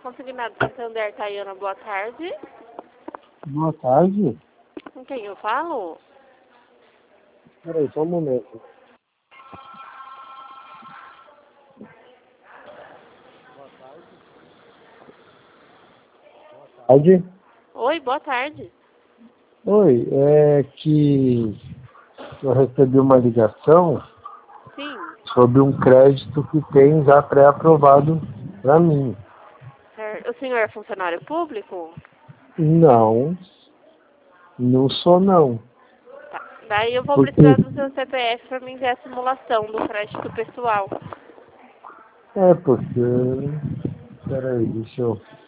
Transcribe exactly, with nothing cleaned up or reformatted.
Consignado Santander, Tayana, boa tarde. Boa tarde. Com quem eu falo? Peraí, só um momento. Boa tarde. Oi, boa tarde. Oi, é que eu recebi uma ligação Sim. sobre um crédito que tem já pré-aprovado para mim. O senhor é funcionário público? Não, não sou não. Tá. Daí eu vou Porque, precisar do seu C P F para mim ver a simulação do crédito pessoal. é porque, peraí, deixa eu...